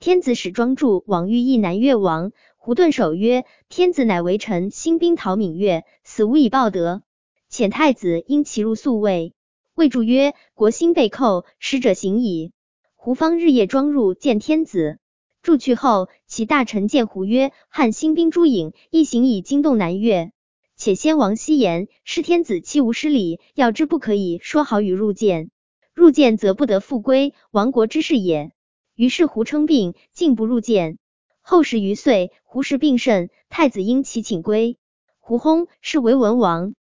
天子使庄助往欲议南越王。胡顿守曰：天子乃为臣，兴兵讨闽越，死无以报德。遣太子因其入宿卫。魏助曰：国兴被寇，使者行矣。胡方日夜庄入见天子。助去后，其大臣见胡曰：汉兴兵诸尹，一行以惊动南越。且先王希言，是天子欺无失礼，要之不可以说好与入见。入见则不得复归，亡国之事也。于是胡称病，竟不入见。后10余岁，胡氏病甚，太子因其请归。胡薨，是为文王。